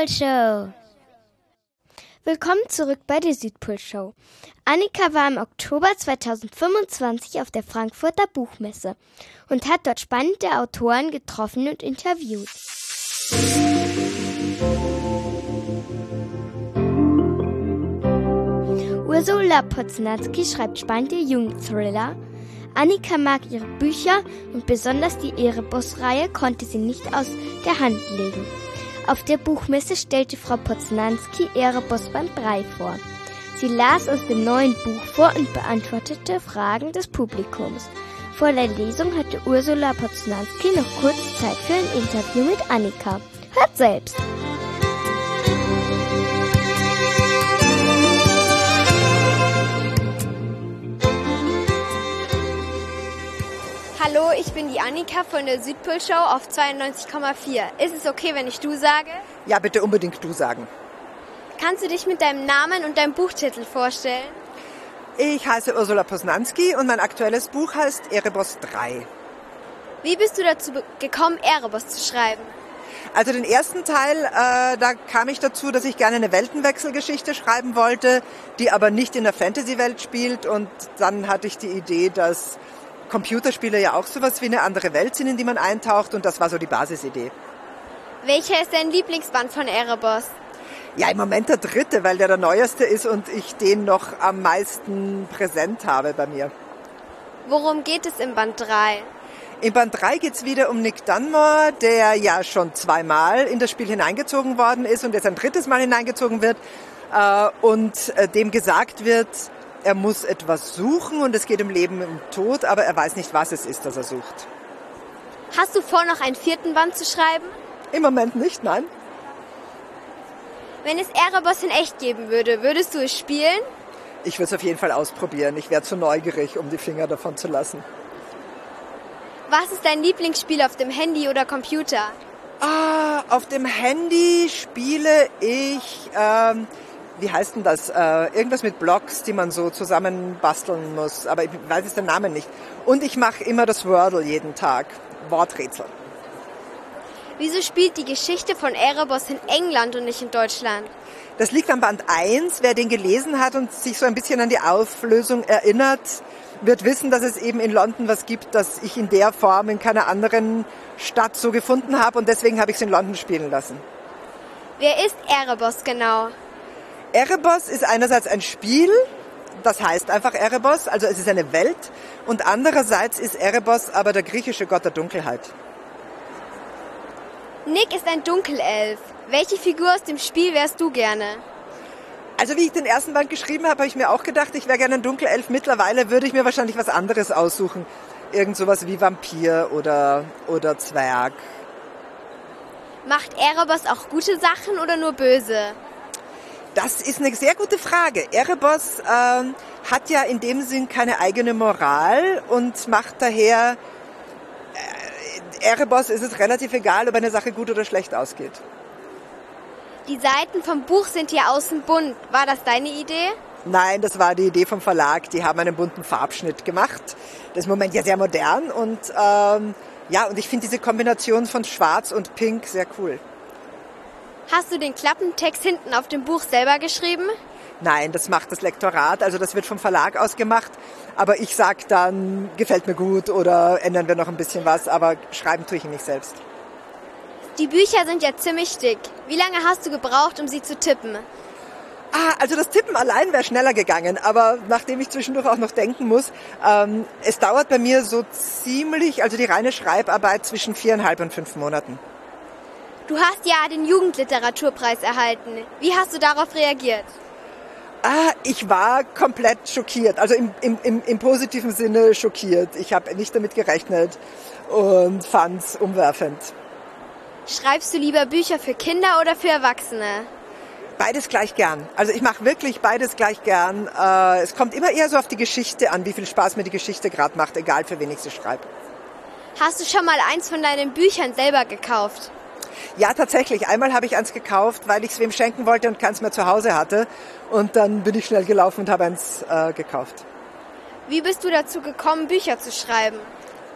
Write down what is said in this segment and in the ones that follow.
Südpol-Show. Willkommen zurück bei der Südpol-Show. Annika war im Oktober 2025 auf der Frankfurter Buchmesse und hat dort spannende Autoren getroffen und interviewt. Ursula Poznanski schreibt spannende Jugendthriller. Annika mag ihre Bücher und besonders die Erebos-Reihe konnte sie nicht aus der Hand legen. Auf der Buchmesse stellte Frau Poznanski Erebos Band 3 vor. Sie las aus dem neuen Buch vor und beantwortete Fragen des Publikums. Vor der Lesung hatte Ursula Poznanski noch kurz Zeit für ein Interview mit Annika. Hört selbst! Hallo, ich bin die Annika von der Südpol-Show auf 92,4. Ist es okay, wenn ich du sage? Ja, bitte unbedingt du sagen. Kannst du dich mit deinem Namen und deinem Buchtitel vorstellen? Ich heiße Ursula Poznanski und mein aktuelles Buch heißt Erebos 3. Wie bist du dazu gekommen, Erebos zu schreiben? Also den ersten Teil, da kam ich dazu, dass ich gerne eine Weltenwechselgeschichte schreiben wollte, die aber nicht in der Fantasy-Welt spielt. Und dann hatte ich die Idee, dass Computerspiele ja auch sowas wie eine andere Welt sind, in die man eintaucht, und das war so die Basisidee. Welcher ist dein Lieblingsband von Erebos? Ja, im Moment der 3., weil der neueste ist und ich den noch am meisten präsent habe bei mir. Worum geht es im Band 3? Im Band 3 geht es wieder um Nick Dunmore, der ja schon 2-mal in das Spiel hineingezogen worden ist und jetzt ein 3. Mal hineingezogen wird und dem gesagt wird, er muss etwas suchen und es geht um Leben und Tod, aber er weiß nicht, was es ist, das er sucht. Hast du vor, noch einen 4. Band zu schreiben? Im Moment nicht, nein. Wenn es Erebos in echt geben würde, würdest du es spielen? Ich würde es auf jeden Fall ausprobieren. Ich wäre zu neugierig, um die Finger davon zu lassen. Was ist dein Lieblingsspiel auf dem Handy oder Computer? Auf dem Handy spiele ich... wie heißt denn das? Irgendwas mit Blocks, die man so zusammen basteln muss. Aber ich weiß jetzt den Namen nicht. Und ich mache immer das Wordle jeden Tag. Worträtsel. Wieso spielt die Geschichte von Erebos in England und nicht in Deutschland? Das liegt am Band 1. Wer den gelesen hat und sich so ein bisschen an die Auflösung erinnert, wird wissen, dass es eben in London was gibt, das ich in der Form in keiner anderen Stadt so gefunden habe. Und deswegen habe ich es in London spielen lassen. Wer ist Erebos genau? Erebos ist einerseits ein Spiel, das heißt einfach Erebos, also es ist eine Welt, und andererseits ist Erebos aber der griechische Gott der Dunkelheit. Nick ist ein Dunkelelf. Welche Figur aus dem Spiel wärst du gerne? Also wie ich den ersten Band geschrieben habe, habe ich mir auch gedacht, ich wäre gerne ein Dunkelelf. Mittlerweile würde ich mir wahrscheinlich was anderes aussuchen. Irgend sowas wie Vampir oder Zwerg. Macht Erebos auch gute Sachen oder nur böse? Das ist eine sehr gute Frage. Erebos hat ja in dem Sinn keine eigene Moral und macht daher, Erebos ist es relativ egal, ob eine Sache gut oder schlecht ausgeht. Die Seiten vom Buch sind hier außen bunt. War das deine Idee? Nein, das war die Idee vom Verlag. Die haben einen bunten Farbschnitt gemacht. Das ist im Moment ja sehr modern und und ich finde diese Kombination von Schwarz und Pink sehr cool. Hast du den Klappentext hinten auf dem Buch selber geschrieben? Nein, das macht das Lektorat, also das wird vom Verlag aus gemacht. Aber ich sage dann, gefällt mir gut oder ändern wir noch ein bisschen was, aber schreiben tue ich ihn nicht selbst. Die Bücher sind ja ziemlich dick. Wie lange hast du gebraucht, um sie zu tippen? Also das Tippen allein wäre schneller gegangen, aber nachdem ich zwischendurch auch noch denken muss, es dauert bei mir so ziemlich, also die reine Schreibarbeit zwischen 4,5 und 5 Monaten. Du hast ja den Jugendliteraturpreis erhalten. Wie hast du darauf reagiert? Ich war komplett schockiert, also im positiven Sinne schockiert. Ich habe nicht damit gerechnet und fand es umwerfend. Schreibst du lieber Bücher für Kinder oder für Erwachsene? Beides gleich gern. Also ich mache wirklich beides gleich gern. Es kommt immer eher so auf die Geschichte an, wie viel Spaß mir die Geschichte gerade macht, egal für wen ich sie schreibe. Hast du schon mal eins von deinen Büchern selber gekauft? Ja, tatsächlich. Einmal habe ich eins gekauft, weil ich es wem schenken wollte und keins mehr zu Hause hatte. Und dann bin ich schnell gelaufen und habe eins gekauft. Wie bist du dazu gekommen, Bücher zu schreiben?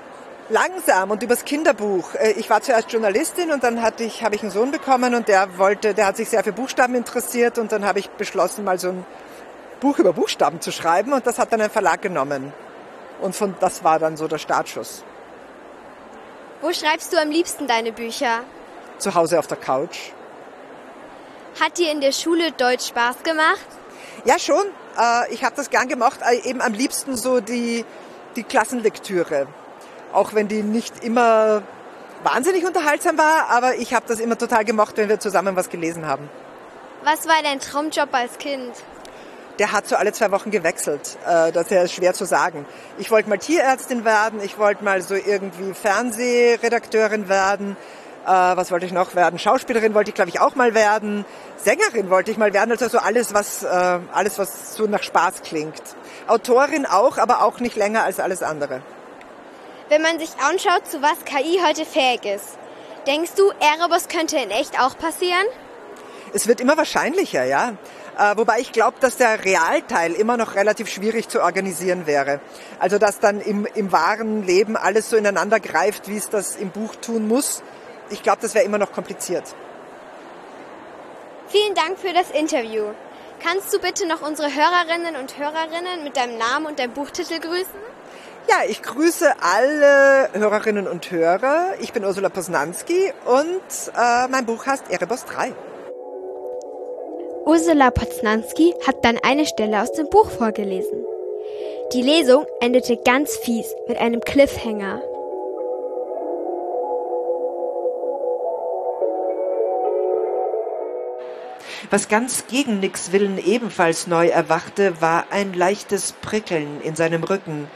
Langsam und übers Kinderbuch. Ich war zuerst Journalistin und dann habe ich einen Sohn bekommen und der hat sich sehr für Buchstaben interessiert und dann habe ich beschlossen, mal so ein Buch über Buchstaben zu schreiben und das hat dann ein Verlag genommen. Und das war dann so der Startschuss. Wo schreibst du am liebsten deine Bücher? Zu Hause auf der Couch. Hat dir in der Schule Deutsch Spaß gemacht? Ja, schon. Ich habe das gern gemacht. Eben am liebsten so die Klassenlektüre. Auch wenn die nicht immer wahnsinnig unterhaltsam war, aber ich habe das immer total gemocht, wenn wir zusammen was gelesen haben. Was war dein Traumjob als Kind? Der hat so alle 2 Wochen gewechselt. Das ist schwer zu sagen. Ich wollte mal Tierärztin werden, ich wollte mal so irgendwie Fernsehredakteurin werden. Was wollte ich noch werden? Schauspielerin wollte ich, glaube ich, auch mal werden. Sängerin wollte ich mal werden. Also so alles, was so nach Spaß klingt. Autorin auch, aber auch nicht länger als alles andere. Wenn man sich anschaut, zu was KI heute fähig ist, denkst du, Erebos könnte in echt auch passieren? Es wird immer wahrscheinlicher, ja. Wobei ich glaube, dass der Realteil immer noch relativ schwierig zu organisieren wäre. Also dass dann im wahren Leben alles so ineinander greift, wie es das im Buch tun muss. Ich glaube, das wäre immer noch kompliziert. Vielen Dank für das Interview. Kannst du bitte noch unsere Hörerinnen und Hörerinnen mit deinem Namen und deinem Buchtitel grüßen? Ja, ich grüße alle Hörerinnen und Hörer. Ich bin Ursula Posnanski und mein Buch heißt Erebos 3. Ursula Posnanski hat dann eine Stelle aus dem Buch vorgelesen. Die Lesung endete ganz fies mit einem Cliffhanger. Was ganz gegen Nicks Willen ebenfalls neu erwachte, war ein leichtes Prickeln in seinem Rücken.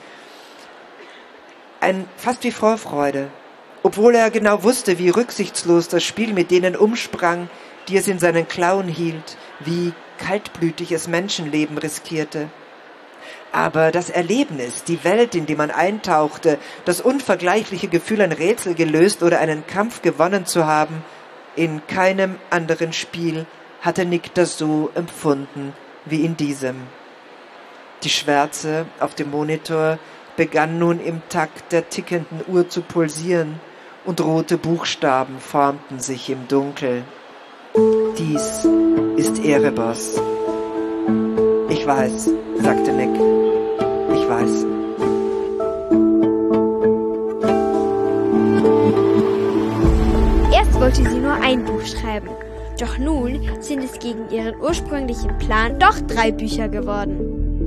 Fast wie Vorfreude. Obwohl er genau wusste, wie rücksichtslos das Spiel mit denen umsprang, die es in seinen Klauen hielt, wie kaltblütig es Menschenleben riskierte. Aber das Erlebnis, die Welt, in die man eintauchte, das unvergleichliche Gefühl, ein Rätsel gelöst oder einen Kampf gewonnen zu haben, in keinem anderen Spiel hatte Nick das so empfunden wie in diesem. Die Schwärze auf dem Monitor begann nun im Takt der tickenden Uhr zu pulsieren und rote Buchstaben formten sich im Dunkel. Dies ist Erebos. Ich weiß, sagte Nick. Ich weiß. Erst wollte sie nur ein Buch schreiben. Doch nun sind es gegen ihren ursprünglichen Plan doch 3 Bücher geworden.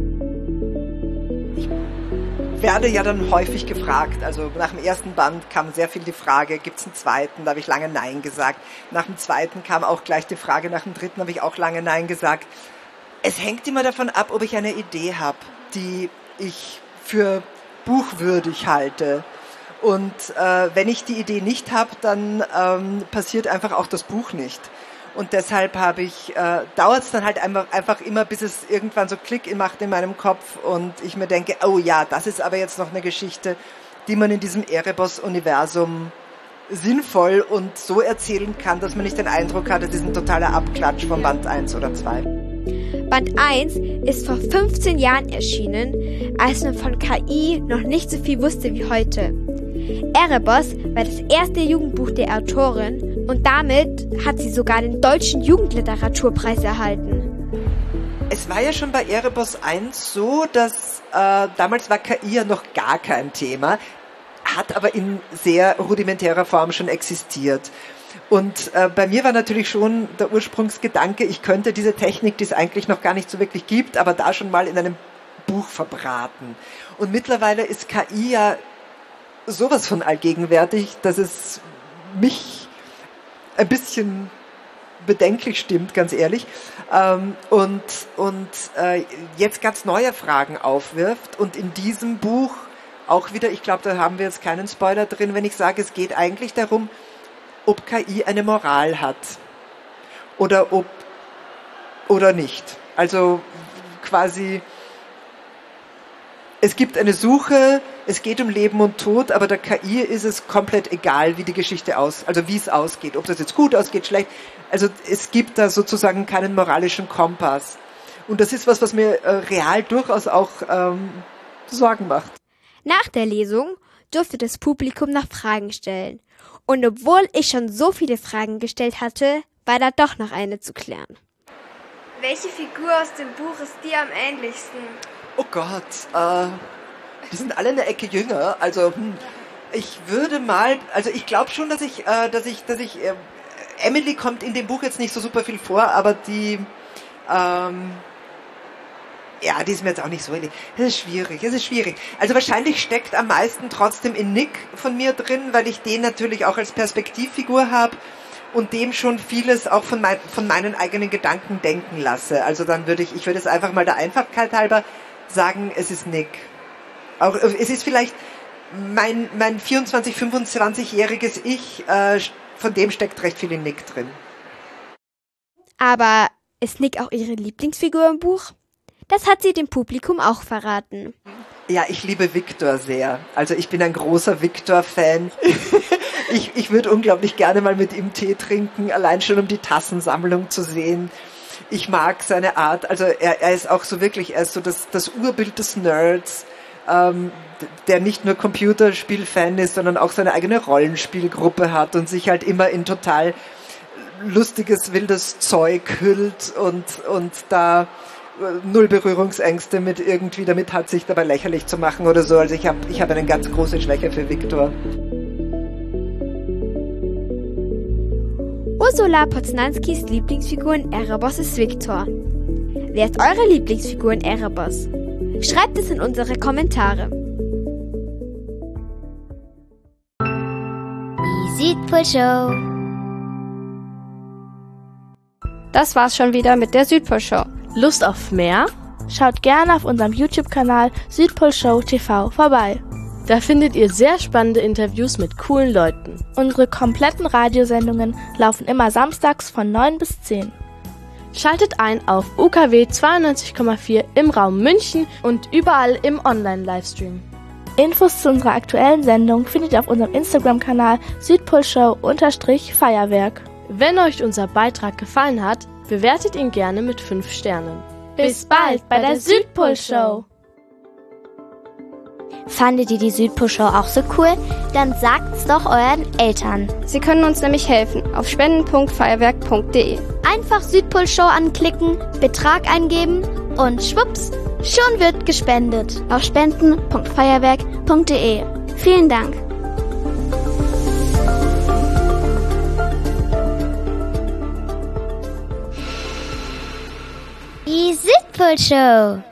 Ich werde ja dann häufig gefragt, also nach dem ersten Band kam sehr viel die Frage, gibt es einen zweiten? Da habe ich lange Nein gesagt. Nach dem zweiten kam auch gleich die Frage, nach dem dritten habe ich auch lange Nein gesagt. Es hängt immer davon ab, ob ich eine Idee habe, die ich für buchwürdig halte. Und wenn ich die Idee nicht habe, dann passiert einfach auch das Buch nicht. Und deshalb dauert es dann halt einfach immer, bis es irgendwann so Klick macht in meinem Kopf und ich mir denke, oh ja, das ist aber jetzt noch eine Geschichte, die man in diesem Erebos-Universum sinnvoll und so erzählen kann, dass man nicht den Eindruck hat, es ist ein totaler Abklatsch von Band 1 oder 2. Band 1 ist vor 15 Jahren erschienen, als man von KI noch nicht so viel wusste wie heute. Erebos war das erste Jugendbuch der Autorin und damit hat sie sogar den Deutschen Jugendliteraturpreis erhalten. Es war ja schon bei Erebos 1 so, dass damals war KI ja noch gar kein Thema, hat aber in sehr rudimentärer Form schon existiert. Und bei mir war natürlich schon der Ursprungsgedanke, ich könnte diese Technik, die es eigentlich noch gar nicht so wirklich gibt, aber da schon mal in einem Buch verbraten. Und mittlerweile ist KI ja sowas von allgegenwärtig, dass es mich ein bisschen bedenklich stimmt, ganz ehrlich, und jetzt ganz neue Fragen aufwirft und in diesem Buch auch wieder, ich glaube, da haben wir jetzt keinen Spoiler drin, wenn ich sage, es geht eigentlich darum, ob KI eine Moral hat oder nicht. Also quasi, es gibt eine Suche, es geht um Leben und Tod, aber der KI ist es komplett egal, wie die Geschichte wie es ausgeht, ob das jetzt gut ausgeht, schlecht. Also es gibt da sozusagen keinen moralischen Kompass. Und das ist was mir real durchaus auch Sorgen macht. Nach der Lesung durfte das Publikum noch Fragen stellen. Und obwohl ich schon so viele Fragen gestellt hatte, war da doch noch eine zu klären. Welche Figur aus dem Buch ist dir am ähnlichsten? Oh Gott, die sind alle eine Ecke jünger. Also ich würde mal, also ich glaube schon, dass ich Emily kommt in dem Buch jetzt nicht so super viel vor, aber die die ist mir jetzt auch nicht so ähnlich. Es ist schwierig. Also wahrscheinlich steckt am meisten trotzdem in Nick von mir drin, weil ich den natürlich auch als Perspektivfigur habe und dem schon vieles auch von meinen eigenen Gedanken denken lasse. Also dann würde ich würde es einfach mal der Einfachheit halber sagen, es ist Nick. Auch es ist vielleicht mein 24-, 25-jähriges Ich, von dem steckt recht viel in Nick drin. Aber ist Nick auch ihre Lieblingsfigur im Buch? Das hat sie dem Publikum auch verraten. Ja, ich liebe Victor sehr. Also ich bin ein großer Victor-Fan. Ich würde unglaublich gerne mal mit ihm Tee trinken, allein schon um die Tassensammlung zu sehen. Ich mag seine Art. Also er ist auch so wirklich, er ist so das Urbild des Nerds, der nicht nur Computerspiel-Fan ist, sondern auch seine eigene Rollenspielgruppe hat und sich halt immer in total lustiges, wildes Zeug hüllt und da null Berührungsängste mit irgendwie damit hat, sich dabei lächerlich zu machen oder so. Also ich hab eine ganz große Schwäche für Victor. Ursula Poznanskis Lieblingsfigur in Erebos ist Victor. Wer ist eure Lieblingsfigur in Erebos? Schreibt es in unsere Kommentare. Die Südpol-Show. Das war's schon wieder mit der Südpol-Show. Lust auf mehr? Schaut gerne auf unserem YouTube-Kanal Südpol-Show TV vorbei. Da findet ihr sehr spannende Interviews mit coolen Leuten. Unsere kompletten Radiosendungen laufen immer samstags von 9 bis 10. Schaltet ein auf UKW 92,4 im Raum München und überall im Online-Livestream. Infos zu unserer aktuellen Sendung findet ihr auf unserem Instagram-Kanal Südpolshow_Feuerwerk. Wenn euch unser Beitrag gefallen hat, bewertet ihn gerne mit 5 Sternen. Bis bald bei der Südpol-Show! Fandet ihr die Südpol-Show auch so cool? Dann sagt's doch euren Eltern. Sie können uns nämlich helfen auf spenden.feuerwerk.de. Einfach Südpol-Show anklicken, Betrag eingeben und schwupps, schon wird gespendet auf spenden.feuerwerk.de. Vielen Dank. Die Südpol-Show.